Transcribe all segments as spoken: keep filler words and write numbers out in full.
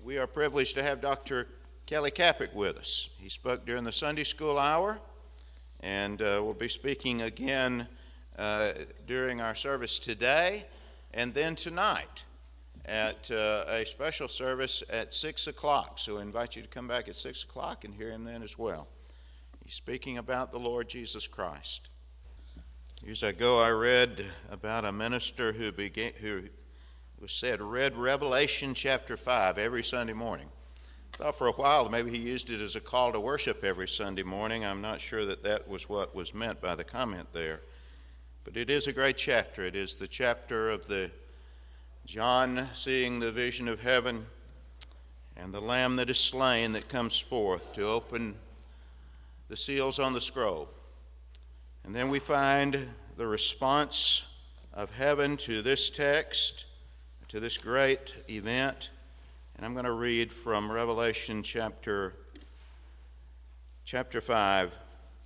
we are privileged to have Doctor Kelly Kapic with us. He spoke during the Sunday school hour, and uh, will be speaking again uh, during our service today and then tonight at uh, a special service at six o'clock. So I invite you to come back at six o'clock and hear him then as well. He's speaking about the Lord Jesus Christ. Years ago, I read about a minister who began, who was said read Revelation chapter five every Sunday morning. I thought for a while maybe he used it as a call to worship every Sunday morning. I'm not sure that that was what was meant by the comment there. But it is a great chapter. It is the chapter of the John seeing the vision of heaven and the Lamb that is slain that comes forth to open the seals on the scroll. And then we find the response of heaven to this text, to this great event. And I'm going to read from Revelation chapter, chapter five,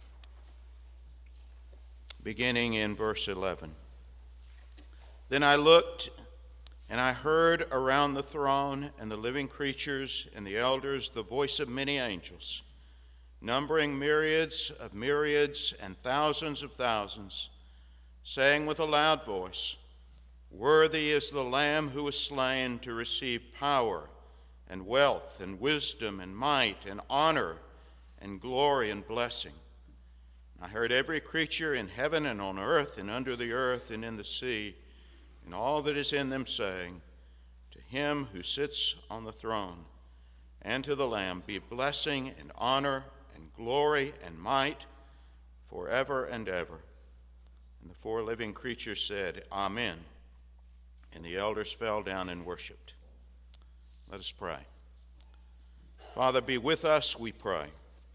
beginning in verse eleven. Then I looked, and I heard around the throne and the living creatures and the elders the voice of many angels, numbering myriads of myriads and thousands of thousands, saying with a loud voice, "Worthy is the Lamb who was slain to receive power and wealth and wisdom and might and honor and glory and blessing." I heard every creature in heaven and on earth and under the earth and in the sea and all that is in them saying, "To him who sits on the throne and to the Lamb be blessing and honor and glory and might forever and ever." And the four living creatures said, "Amen." And the elders fell down and worshiped. Let us pray. Father, be with us, we pray.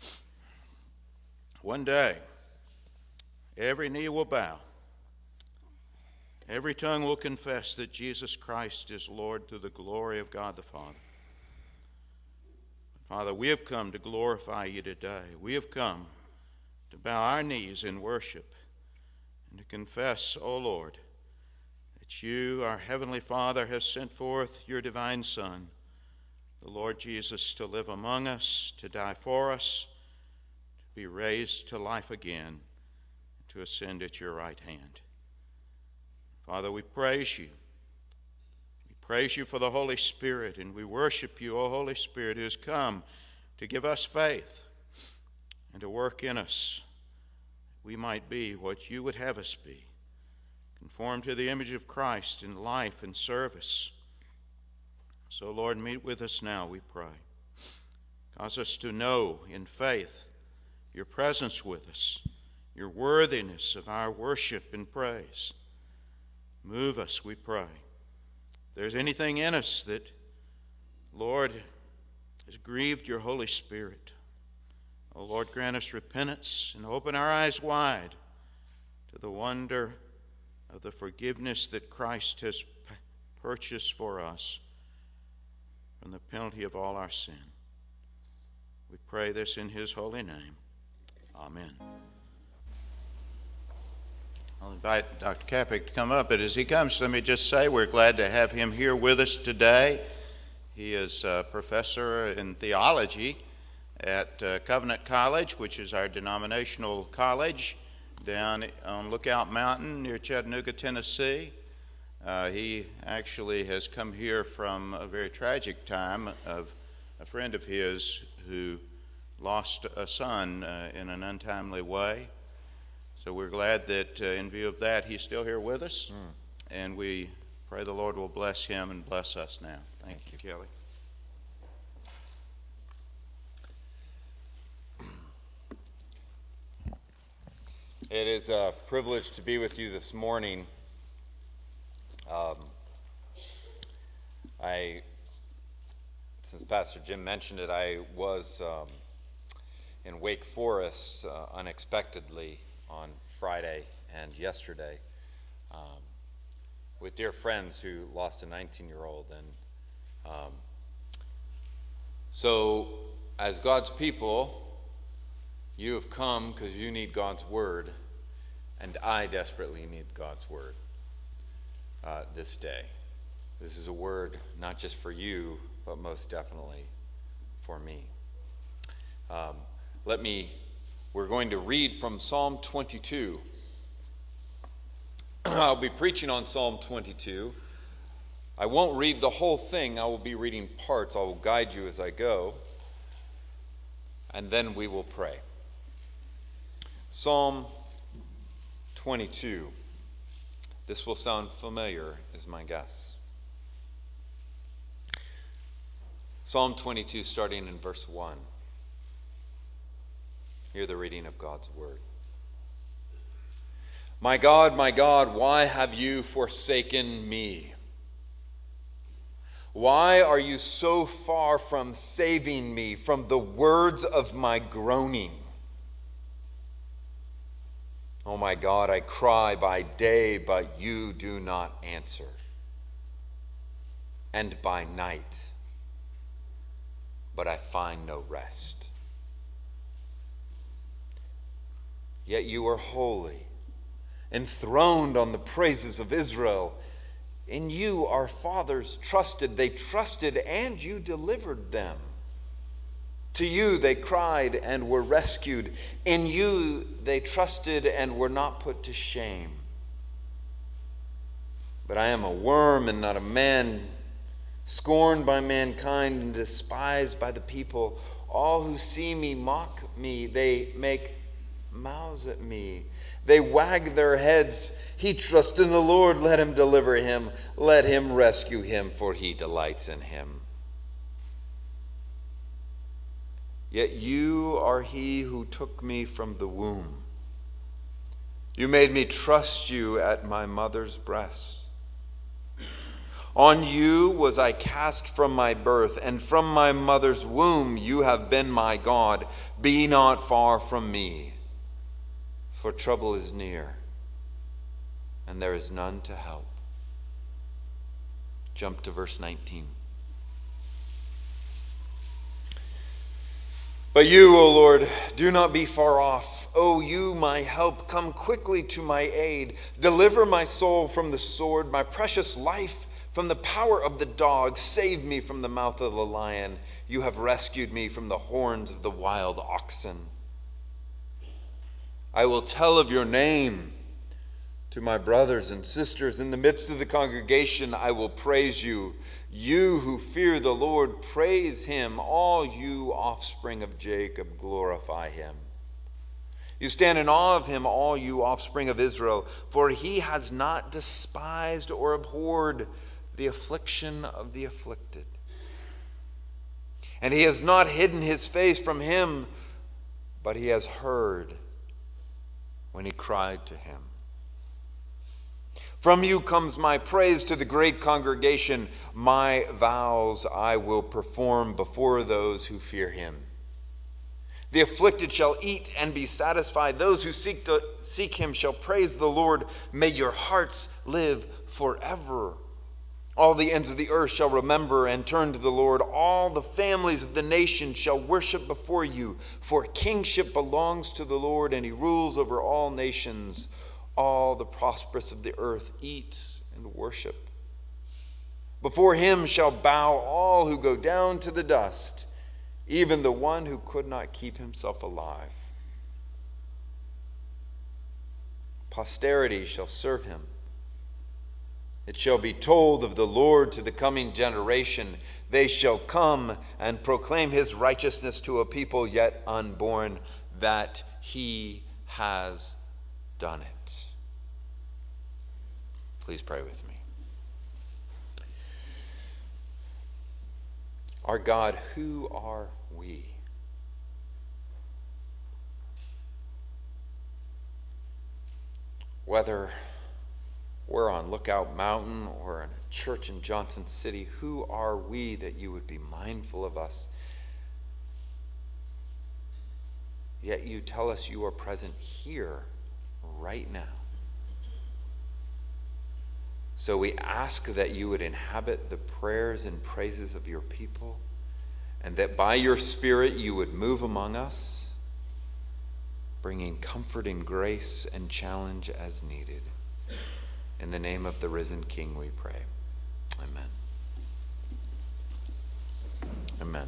One day, every knee will bow. Every tongue will confess that Jesus Christ is Lord to the glory of God the Father. Father, we have come to glorify you today. We have come to bow our knees in worship and to confess, O Lord, that you, our Heavenly Father, have sent forth your divine Son, the Lord Jesus, to live among us, to die for us, to be raised to life again, to ascend at your right hand. Father, we praise you. We praise you for the Holy Spirit, and we worship you, O Holy Spirit, who has come to give us faith and to work in us that we might be what you would have us be, conformed to the image of Christ in life and service. So, Lord, meet with us now, we pray. Cause us to know in faith your presence with us, your worthiness of our worship and praise. Move us, we pray. If there's anything in us that, Lord, has grieved your Holy Spirit, oh Lord, grant us repentance and open our eyes wide to the wonder of the forgiveness that Christ has purchased for us from the penalty of all our sin. We pray this in his holy name. Amen. I'll invite Doctor Kapic to come up, but as he comes, let me just say we're glad to have him here with us today. He is a professor in theology at uh, Covenant College, which is our denominational college down on Lookout Mountain near Chattanooga, Tennessee. Uh, he actually has come here from a very tragic time of a friend of his who lost a son uh, in an untimely way. So we're glad that uh, in view of that, he's still here with us, mm. and we pray the Lord will bless him and bless us now. Thank, Thank you, you, Kelly. It is a privilege to be with you this morning. Um, I, since Pastor Jim mentioned it, I was um, in Wake Forest uh, unexpectedly on Friday and yesterday um, with dear friends who lost a nineteen-year-old. And um, so as God's people, you have come because you need God's word, and I desperately need God's word uh, this day. This is a word not just for you, but most definitely for me. Um, let me, we're going to read from Psalm twenty-two. I'll be preaching on Psalm twenty-two. I won't read the whole thing. I will be reading parts. I will guide you as I go. And then we will pray. Psalm twenty-two. This will sound familiar, is my guess. Psalm twenty-two, starting in verse one. Hear the reading of God's word. My God, my God, why have you forsaken me? Why are you so far from saving me from the words of my groaning? Oh my God, I cry by day, but you do not answer. And by night, but I find no rest. Yet you are holy, enthroned on the praises of Israel. In you our fathers trusted. They trusted and you delivered them. To you they cried and were rescued. In you they trusted and were not put to shame. But I am a worm and not a man, scorned by mankind and despised by the people. All who see me mock me. They make mouths at me. They wag their heads. He trusts in the Lord. Let him deliver him. Let him rescue him, for he delights in him. Yet you are he who took me from the womb. You made me trust you at my mother's breast. On you was I cast from my birth, and from my mother's womb you have been my God. Be not far from me, for trouble is near, and there is none to help. Jump to verse nineteen. But you, O Lord, do not be far off. O you, my help, come quickly to my aid. Deliver my soul from the sword, my precious life from the power of the dog. Save me from the mouth of the lion. You have rescued me from the horns of the wild oxen. I will tell of your name to my brothers and sisters. In the midst of the congregation, I will praise you. You who fear the Lord, praise him. All you offspring of Jacob, glorify him. You stand in awe of him, all you offspring of Israel, for he has not despised or abhorred the affliction of the afflicted. And he has not hidden his face from him, but he has heard when he cried to him. From you comes my praise to the great congregation. My vows I will perform before those who fear him. The afflicted shall eat and be satisfied. Those who seek, the, seek him shall praise the Lord. May your hearts live forever. All the ends of the earth shall remember and turn to the Lord. All the families of the nations shall worship before you. For kingship belongs to the Lord, and he rules over all nations. All the prosperous of the earth eat and worship. Before him shall bow all who go down to the dust, even the one who could not keep himself alive. Posterity shall serve him. It shall be told of the Lord to the coming generation. They shall come and proclaim his righteousness to a people yet unborn, that he has done it. Please pray with me. Our God, who are we? Whether we're on Lookout Mountain or in a church in Johnson City, who are we that you would be mindful of us? Yet you tell us you are present here, right now. So we ask that you would inhabit the prayers and praises of your people, and that by your Spirit you would move among us, bringing comfort and grace and challenge as needed. In the name of the risen King we pray. Amen. Amen.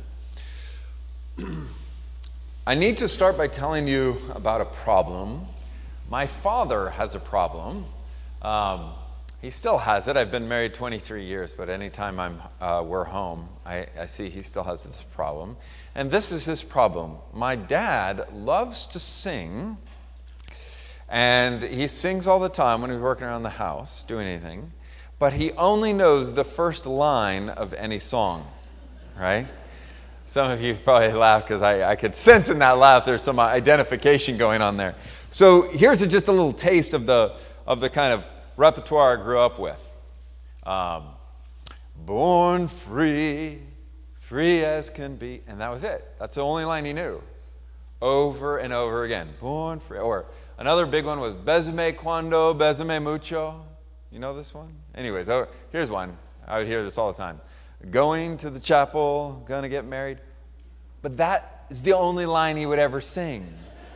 I need to start by telling you about a problem. My father has a problem. Um, he still has it. I've been married twenty-three years, but anytime I'm, uh, we're home, I, I see he still has this problem. And this is his problem. My dad loves to sing, and he sings all the time when he's working around the house, doing anything, but he only knows the first line of any song, right? Some of you probably laugh because I, I could sense in that laugh there's some identification going on there. So here's a, just a little taste of the of the kind of repertoire I grew up with. Um, Born free, free as can be. And that was it. That's the only line he knew. Over and over again. Born free. Or another big one was Besame cuando, besame mucho. You know this one? Anyways, oh, here's one. I would hear this all the time. Going to the chapel, gonna get married. But that is the only line he would ever sing.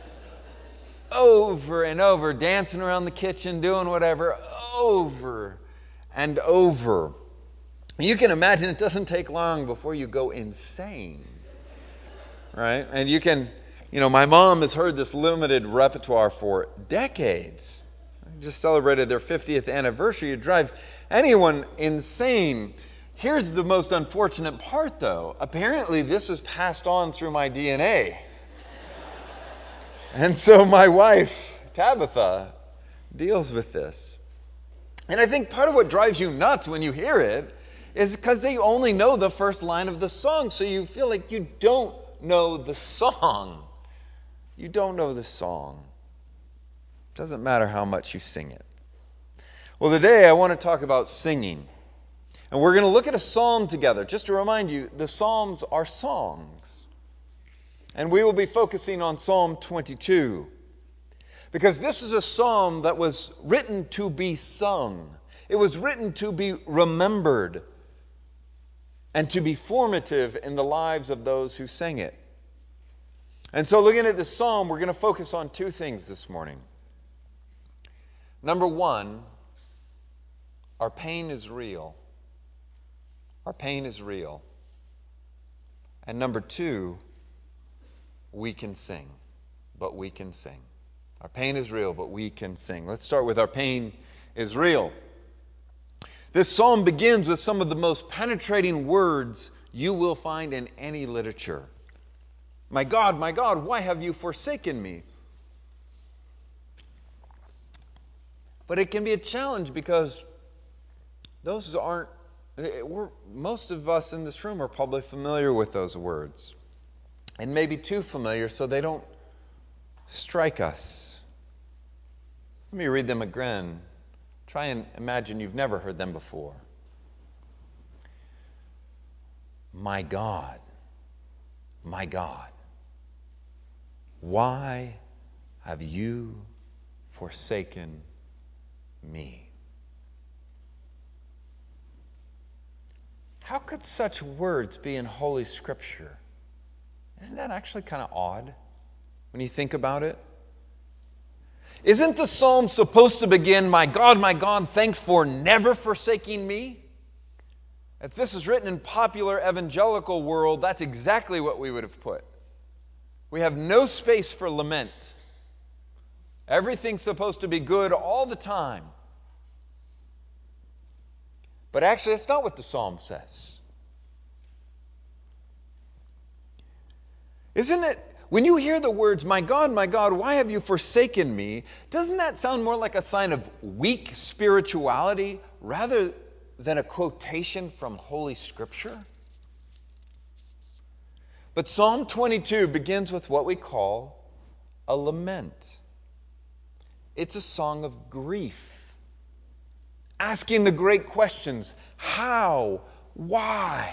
Over and over, dancing around the kitchen, doing whatever, over and over. You can imagine it doesn't take long before you go insane, right? And you can, you know, my mom has heard this limited repertoire for decades. They just celebrated their fiftieth anniversary. It drives anyone insane. Here's the most unfortunate part, though. Apparently, this is passed on through my D N A. And so my wife, Tabitha, deals with this. And I think part of what drives you nuts when you hear it is because they only know the first line of the song, so you feel like you don't know the song. You don't know the song. It doesn't matter how much you sing it. Well, today I want to talk about singing. And we're going to look at a psalm together. Just to remind you, the psalms are songs. And we will be focusing on Psalm twenty-two. Because this is a psalm that was written to be sung. It was written to be remembered and to be formative in the lives of those who sang it. And so looking at this psalm, we're going to focus on two things this morning. Number one, our pain is real. Our pain is real. And number two, we can sing, but we can sing. Our pain is real, but we can sing. Let's start with our pain is real. This psalm begins with some of the most penetrating words you will find in any literature. My God, my God, why have you forsaken me? But it can be a challenge because those aren't, we're, most of us in this room are probably familiar with those words. And maybe too familiar so they don't strike us. Let me read them again. Try and imagine you've never heard them before. My God, my God, why have you forsaken me? How could such words be in Holy Scripture? Isn't that actually kind of odd when you think about it? Isn't the psalm supposed to begin, my God, my God, thanks for never forsaking me? If this is written in popular evangelical world, that's exactly what we would have put. We have no space for lament. Everything's supposed to be good all the time. But actually, that's not what the psalm says. Isn't it, when you hear the words, my God, my God, why have you forsaken me? Doesn't that sound more like a sign of weak spirituality rather than a quotation from Holy Scripture? But Psalm twenty-two begins with what we call a lament. It's a song of grief, asking the great questions, how, why?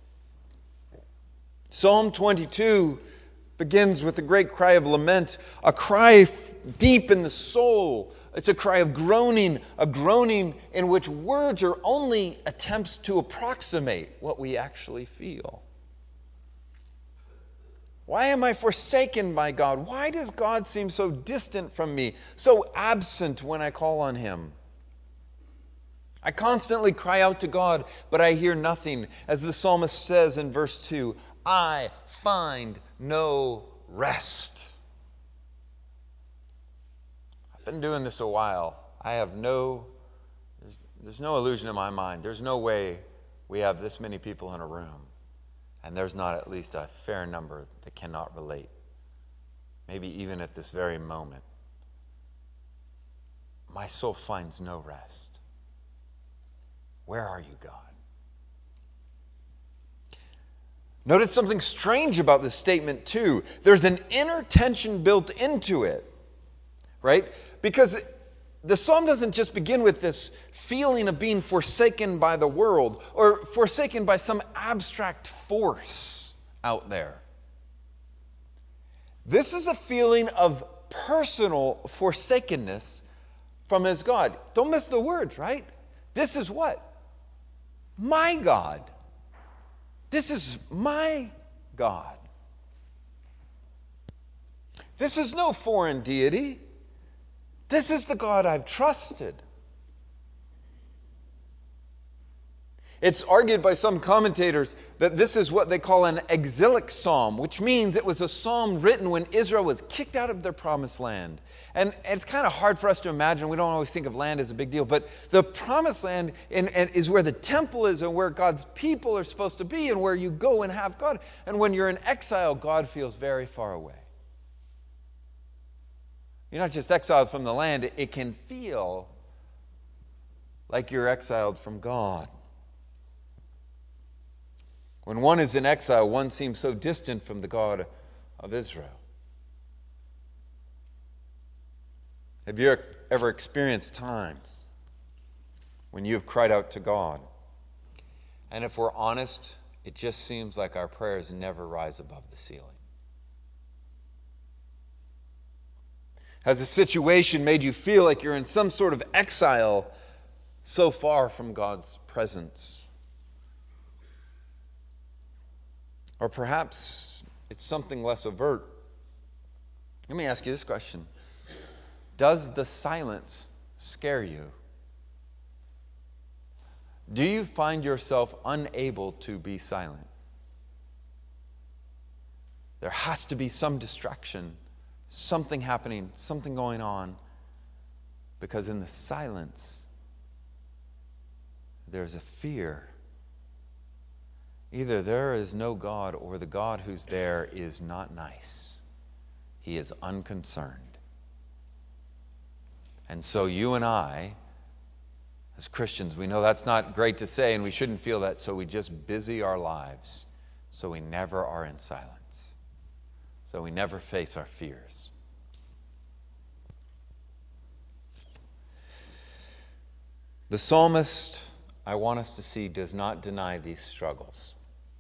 Psalm twenty-two begins with a great cry of lament, a cry deep in the soul. It's a cry of groaning, a groaning in which words are only attempts to approximate what we actually feel. Why am I forsaken by God? Why does God seem so distant from me, so absent when I call on Him? I constantly cry out to God, but I hear nothing. As the psalmist says in verse two, I find no rest. I've been doing this a while. I have no, there's, there's no illusion in my mind. There's no way we have this many people in a room, and there's not at least a fair number that cannot relate. Maybe even at this very moment. My soul finds no rest. Where are you, God? Notice something strange about this statement, too. There's an inner tension built into it, right? Because the psalm doesn't just begin with this feeling of being forsaken by the world or forsaken by some abstract force out there. This is a feeling of personal forsakenness from his God. Don't miss the words, right? This is what? My God. This is my God. This is no foreign deity. This is the God I've trusted. It's argued by some commentators that this is what they call an exilic psalm, which means it was a psalm written when Israel was kicked out of their promised land. And it's kind of hard for us to imagine. We don't always think of land as a big deal. But the promised land in, in, is where the temple is and where God's people are supposed to be and where you go and have God. And when you're in exile, God feels very far away. You're not just exiled from the land. It can feel like you're exiled from God. When one is in exile, one seems so distant from the God of Israel. Have you ever experienced times when you have cried out to God? And if we're honest, it just seems like our prayers never rise above the ceiling. Has a situation made you feel like you're in some sort of exile so far from God's presence? Or perhaps it's something less overt. Let me ask you this question. Does the silence scare you? Do you find yourself unable to be silent? There has to be some distraction, something happening, something going on, because in the silence, there's a fear. Either there is no God or the God who's there is not nice. He is unconcerned. And so you and I, as Christians, we know that's not great to say and we shouldn't feel that, so we just busy our lives so we never are in silence, so we never face our fears. The psalmist, I want us to see, does not deny these struggles.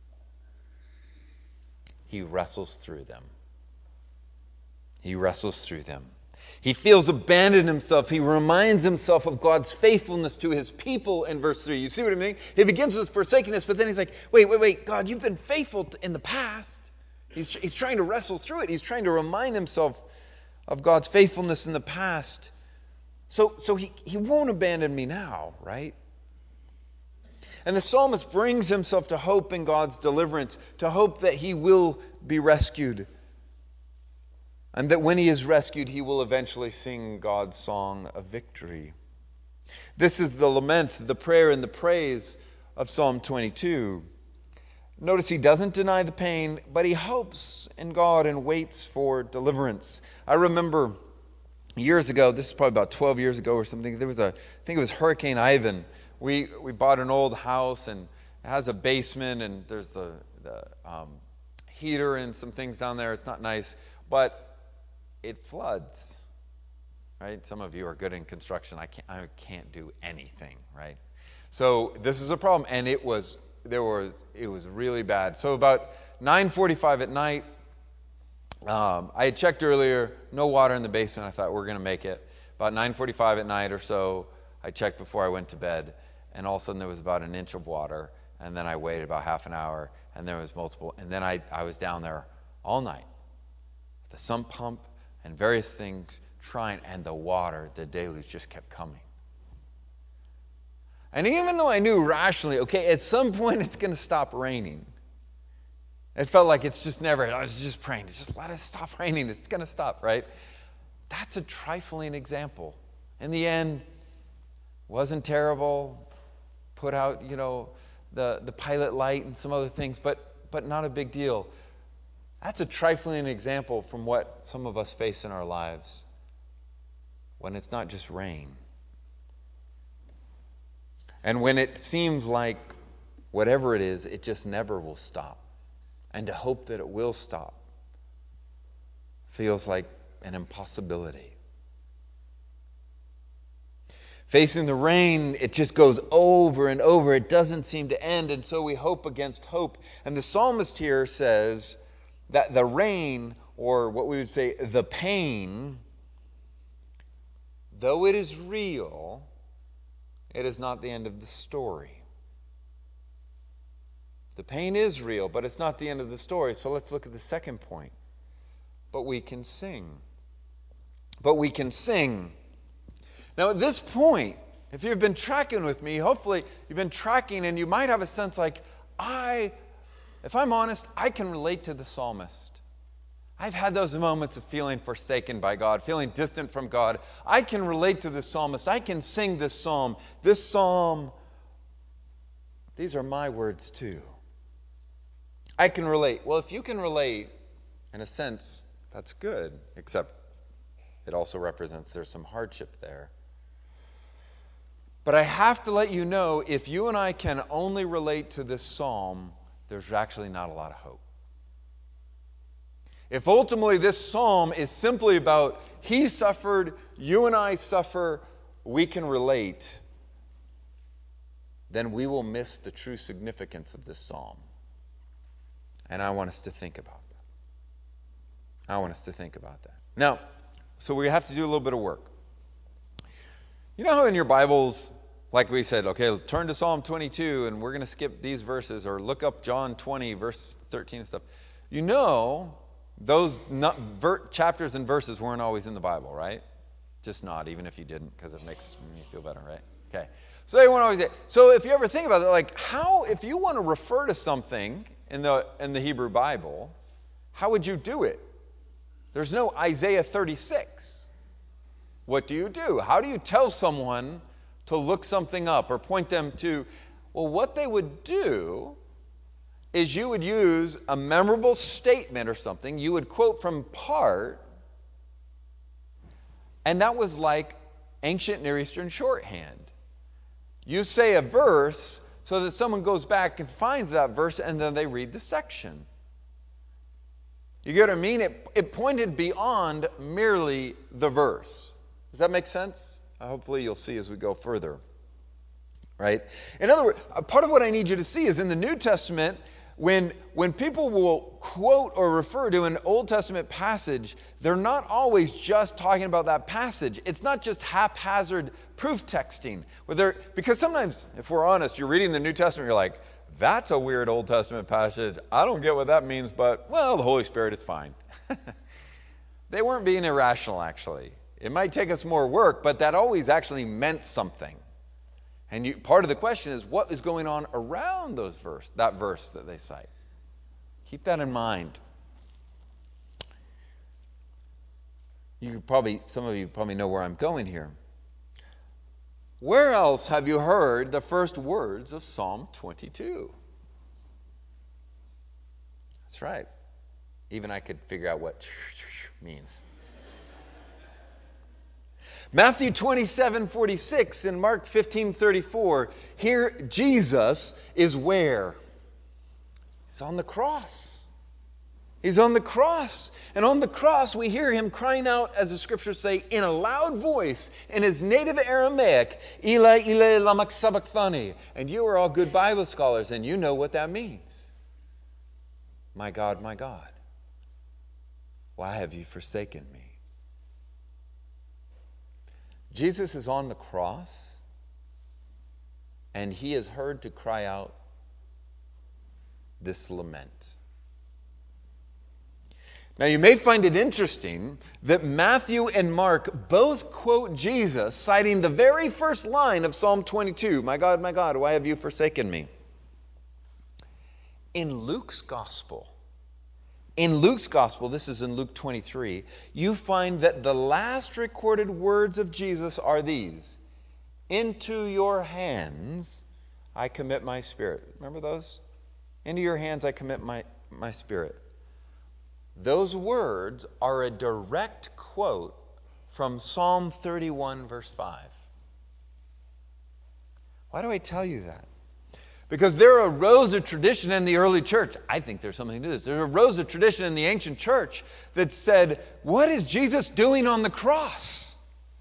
He wrestles through them. He wrestles through them. He feels abandoned himself. He reminds himself of God's faithfulness to his people in verse three. You see what I mean? He begins with forsakenness, but then he's like, wait, wait, wait, God, you've been faithful in the past. He's, he's trying to wrestle through it. He's trying to remind himself of God's faithfulness in the past. So, so he, he won't abandon me now, right? And the psalmist brings himself to hope in God's deliverance, to hope that he will be rescued. And that when he is rescued, he will eventually sing God's song of victory. This is the lament, the prayer, and the praise of Psalm twenty-two. Notice he doesn't deny the pain, but he hopes in God and waits for deliverance. I remember years ago, this is probably about twelve years ago or something, there was a, I think it was Hurricane Ivan. We we bought an old house and it has a basement and there's the, the um, heater and some things down there. It's not nice, but it floods, right? Some of you are good in construction. I can't, I can't do anything, right? So this is a problem, and it was there was it was really bad. So about nine forty-five at night, um, I had checked earlier, no water in the basement. I thought we're going to make it. About nine forty-five at night or so, I checked before I went to bed, and all of a sudden there was about an inch of water, and then I waited about half an hour, and there was multiple, and then I, I was down there all night with the sump pump and various things trying, and the water, the deluge just kept coming. And even though I knew rationally, okay, at some point it's going to stop raining, It felt like it's just never, I was just praying, just let it stop raining, it's going to stop, right? That's a trifling example. In the end, wasn't terrible, put out, you know, the, the pilot light and some other things, but, but not a big deal. That's a trifling example from what some of us face in our lives when it's not just rain. And when it seems like whatever it is, it just never will stop. And to hope that it will stop feels like an impossibility. Facing the rain, it just goes over and over. It doesn't seem to end, and so we hope against hope. And the psalmist here says that the rain, or what we would say the pain, though it is real, it is not the end of the story. The pain is real, but it's not the end of the story. So let's look at the second point. But we can sing. But we can sing. Now at this point, if you've been tracking with me, hopefully you've been tracking and you might have a sense like, I, if I'm honest, I can relate to the psalmist. I've had those moments of feeling forsaken by God, feeling distant from God. I can relate to the psalmist. I can sing this psalm. This psalm, these are my words too. I can relate. Well, if you can relate, in a sense, that's good, except it also represents there's some hardship there. But I have to let you know, if you and I can only relate to this psalm, there's actually not a lot of hope. If ultimately this psalm is simply about he suffered, you and I suffer, we can relate, then we will miss the true significance of this psalm. And I want us to think about that. I want us to think about that. Now, so we have to do a little bit of work. You know how in your Bibles, like we said, okay, let's turn to Psalm twenty-two and we're going to skip these verses or look up John twenty, verse thirteen and stuff. You know, those not, ver, chapters and verses weren't always in the Bible, right? Just not, even if you didn't, because it makes me feel better, right? Okay. So they weren't always there. So if you ever think about it, like how, if you want to refer to something in the in the Hebrew Bible, how would you do it? There's no Isaiah thirty-six. What do you do? How do you tell someone to look something up or point them to? Well, what they would do is you would use a memorable statement or something. You would quote from part, and that was like ancient Near Eastern shorthand. You say a verse so that someone goes back and finds that verse, and then they read the section. You get what I mean? It, it pointed beyond merely the verse. Does that make sense? Uh, hopefully you'll see as we go further. Right? In other words, part of what I need you to see is in the New Testament, when, when people will quote or refer to an Old Testament passage, they're not always just talking about that passage. It's not just haphazard proof texting. Whether, because sometimes, if we're honest, you're reading the New Testament, you're like, that's a weird Old Testament passage. I don't get what that means, but, well, the Holy Spirit is fine. They weren't being irrational, actually. It might take us more work, but that always actually meant something. And you, part of the question is, what is going on around those verse, that verse that they cite? Keep that in mind. You probably, some of you probably know where I'm going here. Where else have you heard the first words of Psalm twenty-two? That's right. Even I could figure out what means. Matthew twenty-seven forty-six and Mark fifteen thirty-four. Here Jesus is where? He's on the cross. He's on the cross. And on the cross we hear him crying out, as the scriptures say, in a loud voice, in his native Aramaic, Eli, Eli, lama sabachthani. And you are all good Bible scholars, and you know what that means. My God, my God, why have you forsaken me? Jesus is on the cross, and he is heard to cry out this lament. Now, you may find it interesting that Matthew and Mark both quote Jesus, citing the very first line of Psalm twenty-two, my God, my God, why have you forsaken me? In Luke's gospel, In Luke's gospel, this is in Luke twenty-three, you find that the last recorded words of Jesus are these: "Into your hands I commit my spirit." Remember those? "Into your hands I commit my, my spirit." Those words are a direct quote from Psalm thirty-one, verse five. Why do I tell you that? Because there arose a tradition in the early church. I think there's something to this. There arose a tradition in the ancient church that said, what is Jesus doing on the cross?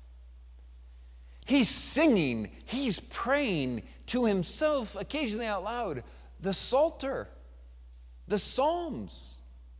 He's singing, he's praying to himself, occasionally out loud, the Psalter, the Psalms.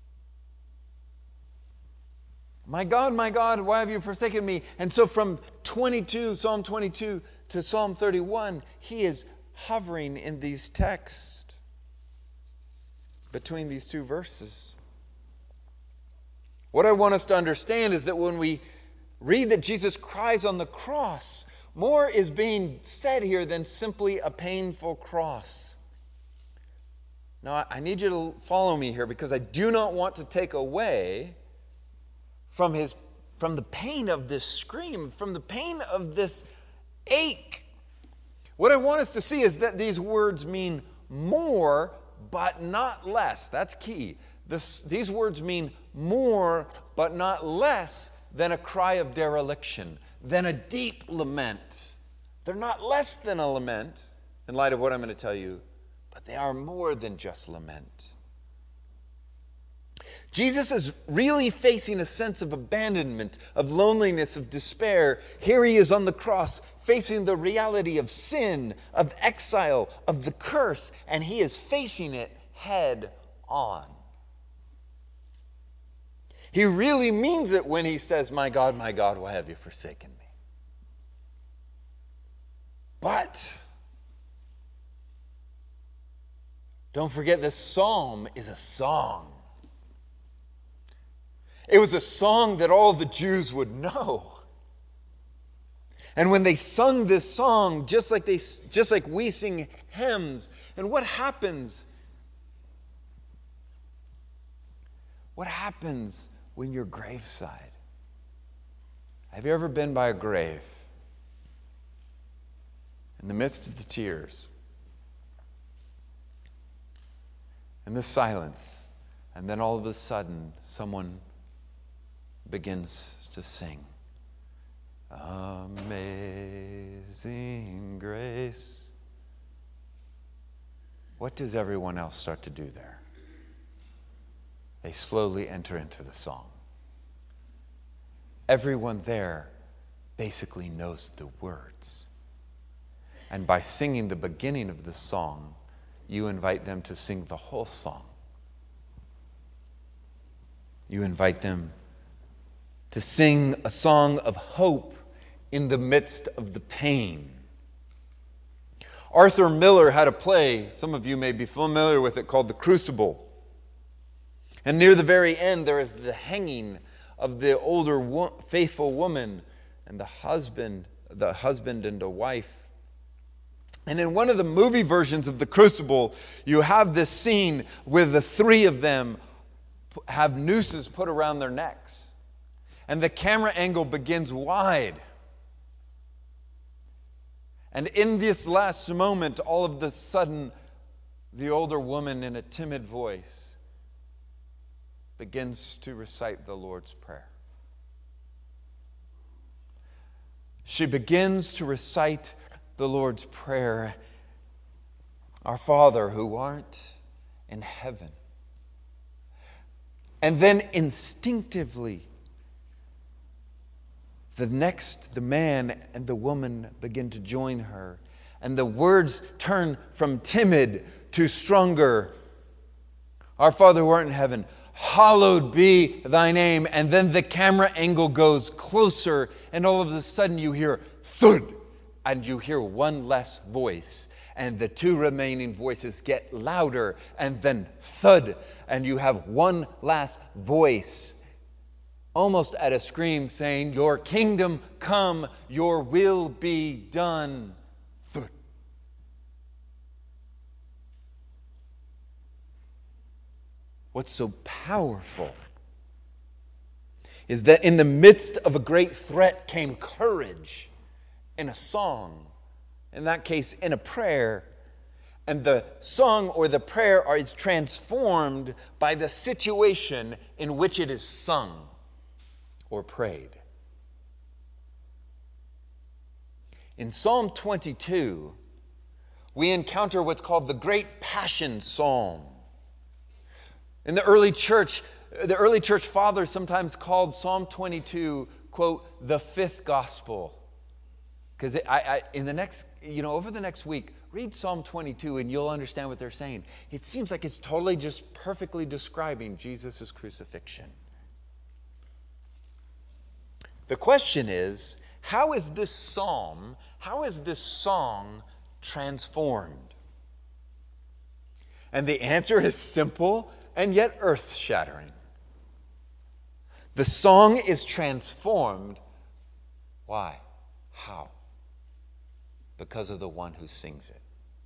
My God, my God, why have you forsaken me? And so from twenty-two, Psalm twenty-two to Psalm thirty-one, he is hovering in these texts between these two verses. What I want us to understand is that when we read that Jesus cries on the cross, more is being said here than simply a painful cross. Now, I need you to follow me here, because I do not want to take away from his, from the pain of this scream, from the pain of this ache. What I want us to see is that these words mean more, but not less. That's key. This, these words mean more, but not less than a cry of dereliction, than a deep lament. They're not less than a lament, in light of what I'm going to tell you, but they are more than just lament. Jesus is really facing a sense of abandonment, of loneliness, of despair. Here he is on the cross, facing the reality of sin, of exile, of the curse, and he is facing it head on. He really means it when he says, "My God, my God, why have you forsaken me?" But don't forget, this psalm is a song. It was a song that all the Jews would know. And when they sung this song, just like they, just like we sing hymns, and what happens? What happens when you're graveside? Have you ever been by a grave? In the midst of the tears, in the silence, and then all of a sudden, someone begins to sing. Amazing grace. What does everyone else start to do there? They slowly enter into the song. Everyone there basically knows the words. And by singing the beginning of the song, you invite them to sing the whole song. You invite them to sing a song of hope in the midst of the pain. Arthur Miller had a play, some of you may be familiar with it, called The Crucible. And near the very end, there is the hanging of the older wo- faithful woman and the husband, the husband and a wife. And in one of the movie versions of The Crucible, you have this scene where the three of them have nooses put around their necks. And the camera angle begins wide. And in this last moment, all of a sudden, the older woman in a timid voice begins to recite the Lord's Prayer. She begins to recite the Lord's Prayer. Our Father who art in heaven. And then instinctively, the next, the man and the woman begin to join her. And the words turn from timid to stronger. Our Father who art in heaven, hallowed be thy name. And then the camera angle goes closer, and all of a sudden you hear thud, and you hear one less voice. And the two remaining voices get louder, and then thud, and you have one last voice, almost at a scream, saying, "Your kingdom come, your will be done." Thud. what's so powerful is that in the midst of a great threat came courage in a song, in that case, in a prayer. And the song or the prayer is transformed by the situation in which it is sung or prayed. In Psalm twenty-two, we encounter what's called the Great Passion Psalm. In the early church, the early church fathers sometimes called Psalm twenty-two, quote, the fifth gospel. Because I, I, in the next, you know, over the next week, read Psalm twenty-two and you'll understand what they're saying. It seems like it's totally just perfectly describing Jesus' crucifixion. The question is, how is this psalm, how is this song transformed? And the answer is simple and yet earth-shattering. The song is transformed. Why? How? Because of the one who sings it.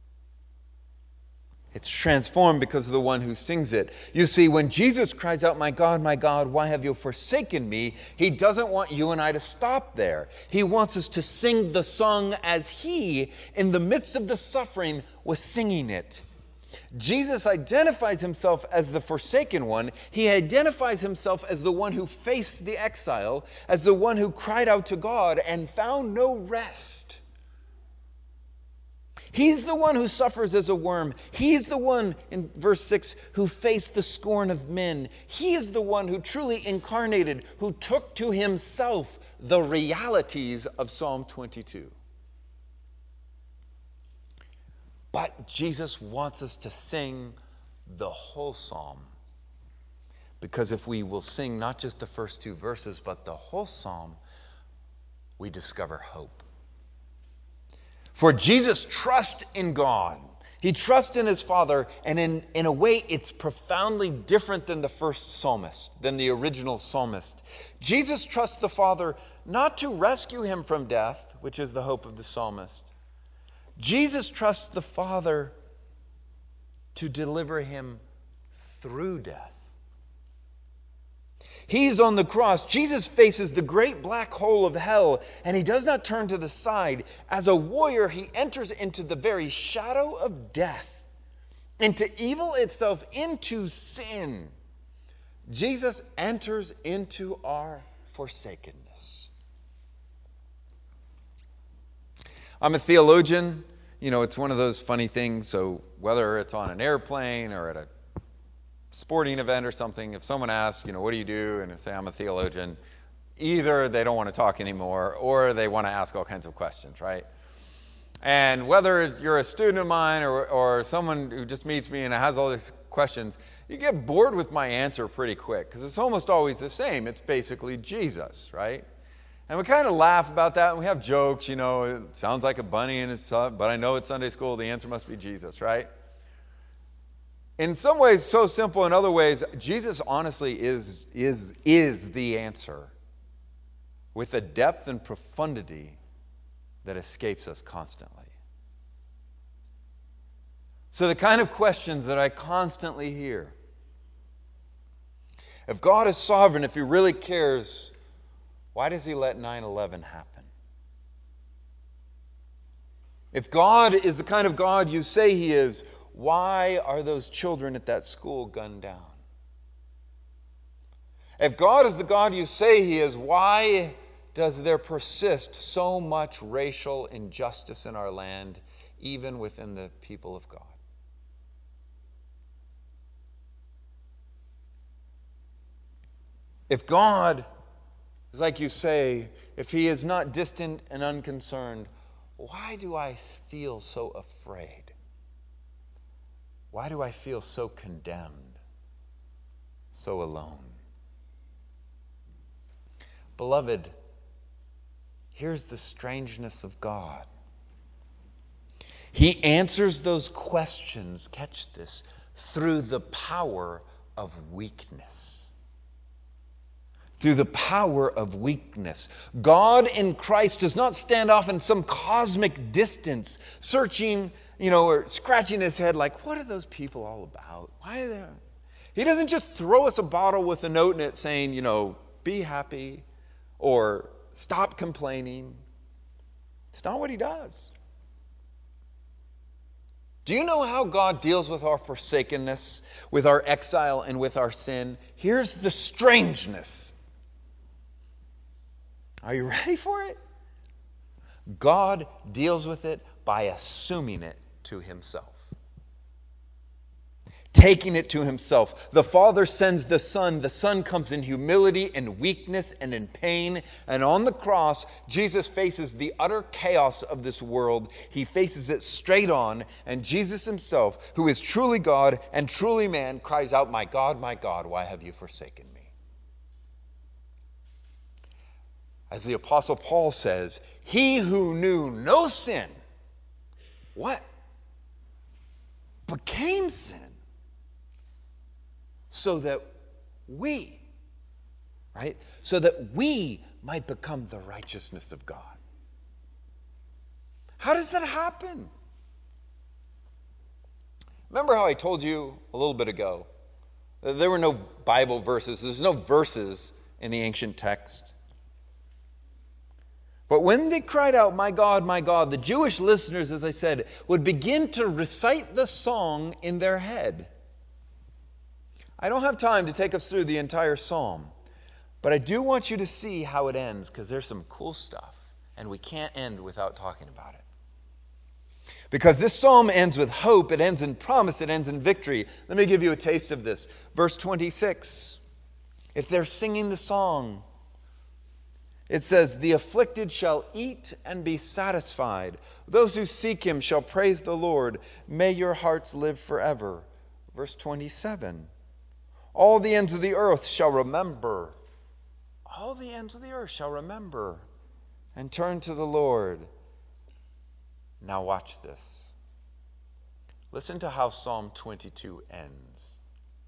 It's transformed because of the one who sings it. You see, when Jesus cries out, "My God, my God, why have you forsaken me?" He doesn't want you and I to stop there. He wants us to sing the song as he, in the midst of the suffering, was singing it. Jesus identifies himself as the forsaken one. He identifies himself as the one who faced the exile, as the one who cried out to God and found no rest. He's the one who suffers as a worm. He's the one, in verse six, who faced the scorn of men. He is the one who truly incarnated, who took to himself the realities of Psalm twenty-two. But Jesus wants us to sing the whole psalm. Because if we will sing not just the first two verses, but the whole psalm, we discover hope. For Jesus trusts in God. He trusts in his Father, and in, in a way it's profoundly different than the first psalmist, than the original psalmist. Jesus trusts the Father not to rescue him from death, which is the hope of the psalmist. Jesus trusts the Father to deliver him through death. He's on the cross. Jesus faces the great black hole of hell, and he does not turn to the side. As a warrior, he enters into the very shadow of death, into evil itself, into sin. Jesus enters into our forsakenness. I'm a theologian. You know, it's one of those funny things. So whether it's on an airplane or at a sporting event or something, if someone asks, you know, what do you do? And I say, I'm a theologian. Either they don't want to talk anymore or they want to ask all kinds of questions, right? And whether you're a student of mine or, or someone who just meets me and has all these questions, you get bored with my answer pretty quick because it's almost always the same. It's basically Jesus, right? And we kind of laugh about that and we have jokes, you know, it sounds like a bunny and it's, uh, but I know it's Sunday school, the answer must be Jesus, right? In some ways, so simple. In other ways, Jesus honestly is, is, is the answer with a depth and profundity that escapes us constantly. So the kind of questions that I constantly hear, if God is sovereign, if he really cares, why does he let nine eleven happen? If God is the kind of God you say he is, why are those children at that school gunned down? If God is the God you say he is, why does there persist so much racial injustice in our land, even within the people of God? If God is like you say, if he is not distant and unconcerned, why do I feel so afraid? Why do I feel so condemned, so alone? Beloved, here's the strangeness of God. He answers those questions, catch this, through the power of weakness. Through the power of weakness. God in Christ does not stand off in some cosmic distance, searching, you know, or scratching his head like, what are those people all about? Why are they? He doesn't just throw us a bottle with a note in it saying, you know, be happy or stop complaining. It's not what he does. Do you know how God deals with our forsakenness, with our exile, and with our sin? Here's the strangeness. Are you ready for it? God deals with it by assuming it to himself. Taking it to himself. The Father sends the Son. The Son comes in humility and weakness and in pain. And on the cross, Jesus faces the utter chaos of this world. He faces it straight on. And Jesus himself, who is truly God and truly man, cries out, "My God, my God, why have you forsaken me?" As the Apostle Paul says, he who knew no sin, what? Became sin. So that we, right? So that we might become the righteousness of God. How does that happen? Remember how I told you a little bit ago that there were no Bible verses. There's no verses in the ancient text. But when they cried out, "My God, my God," the Jewish listeners, as I said, would begin to recite the song in their head. I don't have time to take us through the entire psalm, but I do want you to see how it ends, because there's some cool stuff, and we can't end without talking about it. Because this psalm ends with hope, it ends in promise, it ends in victory. Let me give you a taste of this. Verse twenty-six, if they're singing the song, it says, "The afflicted shall eat and be satisfied. Those who seek him shall praise the Lord. May your hearts live forever." Verse twenty-seven, all the ends of the earth shall remember. All the ends of the earth shall remember and turn to the Lord. Now watch this. Listen to how Psalm twenty-two ends.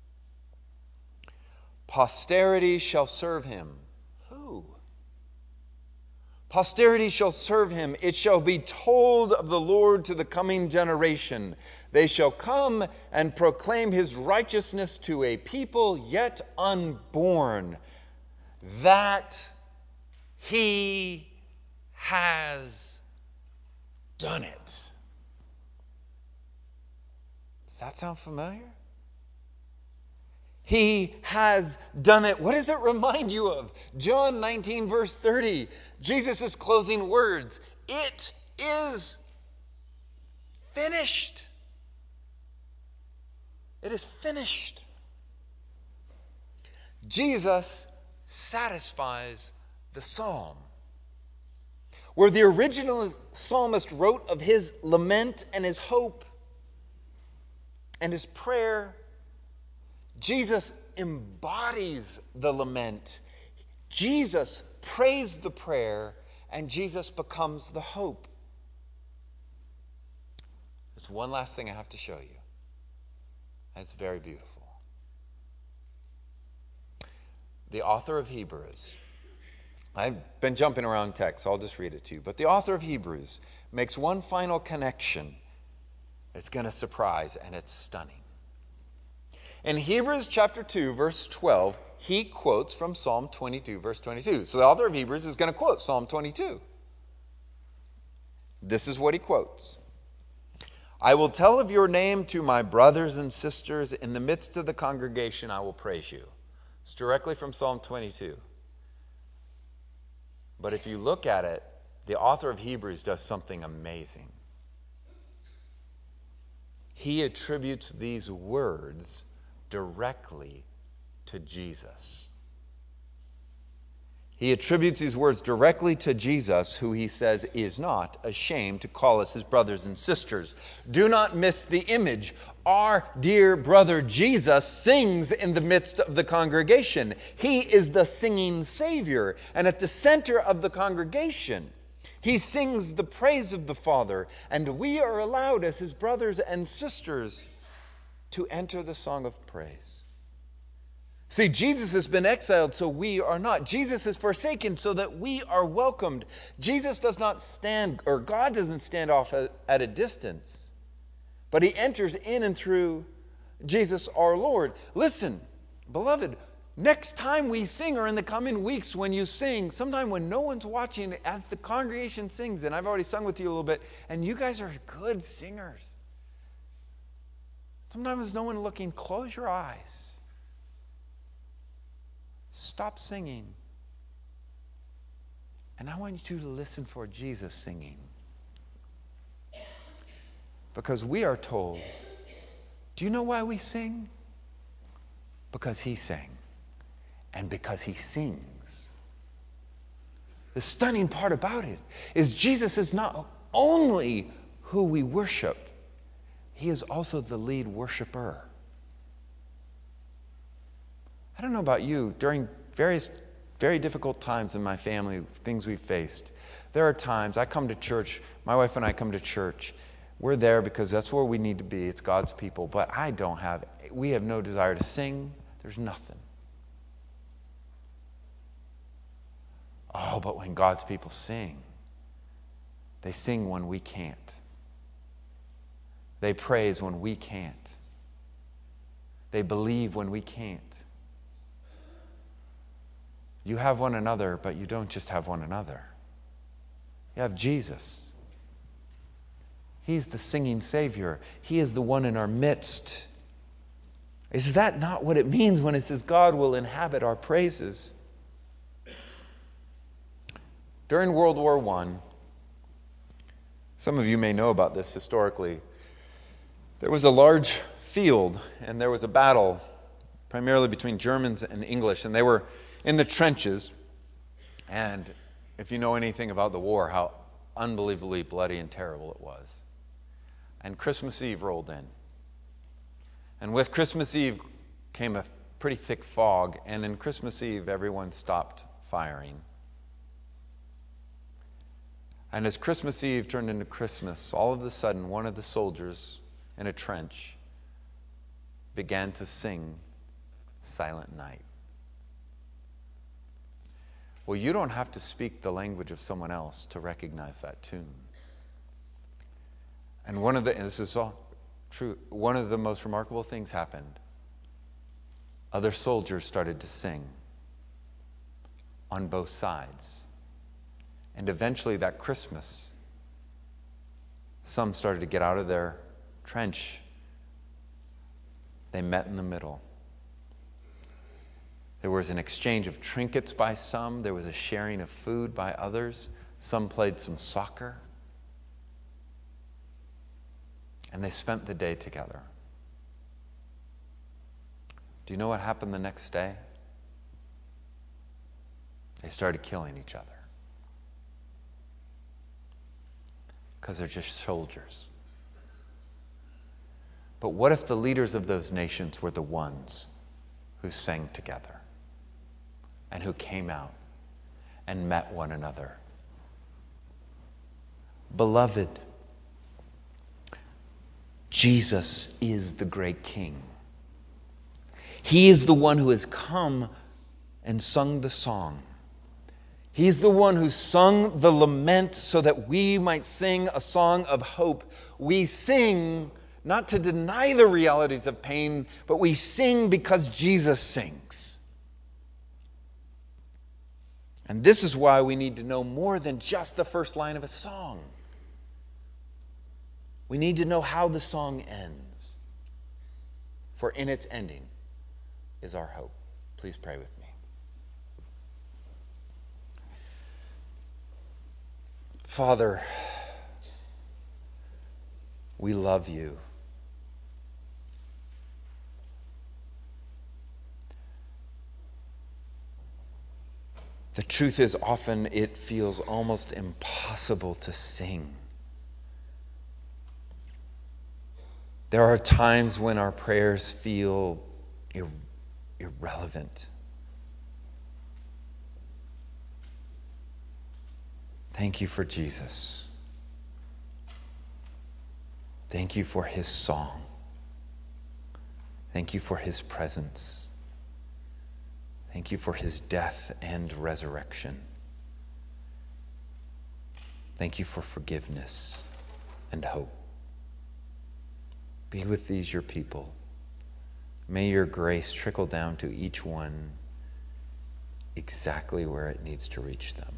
Posterity shall serve him. Who? Posterity shall serve him. It shall be told of the Lord to the coming generation. They shall come and proclaim his righteousness to a people yet unborn, that he has done it. Does that sound familiar? He has done it. What does it remind you of? John nineteen, verse thirty. Jesus' closing words. It is finished. It is finished. Jesus satisfies the psalm. Where the original psalmist wrote of his lament and his hope and his prayer, Jesus embodies the lament. Jesus prays the prayer, and Jesus becomes the hope. There's one last thing I have to show you. And it's very beautiful. The author of Hebrews, I've been jumping around text, so I'll just read it to you. But the author of Hebrews makes one final connection. It's going to surprise, and it's stunning. In Hebrews chapter two, verse twelve, he quotes from Psalm twenty-two, verse twenty-two. So the author of Hebrews is going to quote Psalm twenty-two. This is what he quotes. "I will tell of your name to my brothers and sisters. In the midst of the congregation, I will praise you." It's directly from Psalm twenty-two. But if you look at it, the author of Hebrews does something amazing. He attributes these words directly to Jesus. He attributes these words directly to Jesus, who he says is not ashamed to call us his brothers and sisters. Do not miss the image. Our dear brother Jesus sings in the midst of the congregation. He is the singing Savior. And at the center of the congregation, he sings the praise of the Father. And we are allowed as his brothers and sisters to enter the song of praise. See, Jesus has been exiled, so we are not. Jesus is forsaken so that we are welcomed. Jesus does not stand, or God doesn't stand off at a distance, but he enters in and through Jesus our Lord. Listen, beloved, next time we sing, or in the coming weeks when you sing, sometime when no one's watching, as the congregation sings, and I've already sung with you a little bit, and you guys are good singers. Sometimes there's no one looking. Close your eyes. Stop singing. And I want you to listen for Jesus singing. Because we are told, do you know why we sing? Because he sang. And because he sings. The stunning part about it is Jesus is not only who we worship, he is also the lead worshiper. I don't know about you, during various very difficult times in my family, things we've faced, there are times I come to church, my wife and I come to church, we're there because that's where we need to be, it's God's people, but I don't have, we have no desire to sing, there's nothing. Oh, but when God's people sing, they sing when we can't. They praise when we can't. They believe when we can't. You have one another, but you don't just have one another. You have Jesus. He's the singing Savior. He is the one in our midst. Is that not what it means when it says God will inhabit our praises? During World War One, some of you may know about this historically, there was a large field and there was a battle primarily between Germans and English, and they were in the trenches. And if you know anything about the war, how unbelievably bloody and terrible it was. And Christmas Eve rolled in. And with Christmas Eve came a pretty thick fog, and in Christmas Eve everyone stopped firing. And as Christmas Eve turned into Christmas, all of a sudden one of the soldiers in a trench began to sing Silent Night. Well, you don't have to speak the language of someone else to recognize that tune. And one of the, and this is all true, one of the most remarkable things happened. Other soldiers started to sing on both sides. And eventually that Christmas, some started to get out of their trench. They met in the middle. There was an exchange of trinkets by some. There was a sharing of food by others. Some played some soccer. And they spent the day together. Do you know what happened the next day? They started killing each other. Because they're just soldiers. But what if the leaders of those nations were the ones who sang together and who came out and met one another? Beloved, Jesus is the great King. He is the one who has come and sung the song. He's the one who sung the lament so that we might sing a song of hope. We sing not to deny the realities of pain, but we sing because Jesus sings. And this is why we need to know more than just the first line of a song. We need to know how the song ends. For in its ending is our hope. Please pray with me. Father, we love you. The truth is, often it feels almost impossible to sing. There are times when our prayers feel ir- irrelevant. Thank you for Jesus. Thank you for his song. Thank you for his presence. Thank you for his death and resurrection. Thank you for forgiveness and hope. Be with these, your people. May your grace trickle down to each one exactly where it needs to reach them.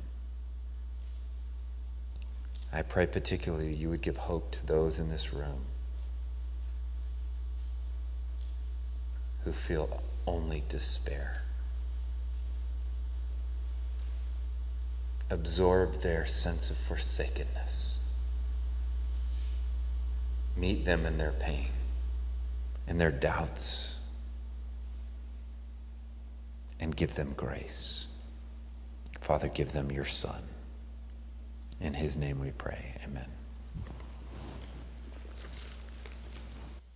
I pray particularly you would give hope to those in this room who feel only despair. Absorb their sense of forsakenness. Meet them in their pain, in their doubts, and give them grace. Father, give them your Son. In his name we pray. Amen.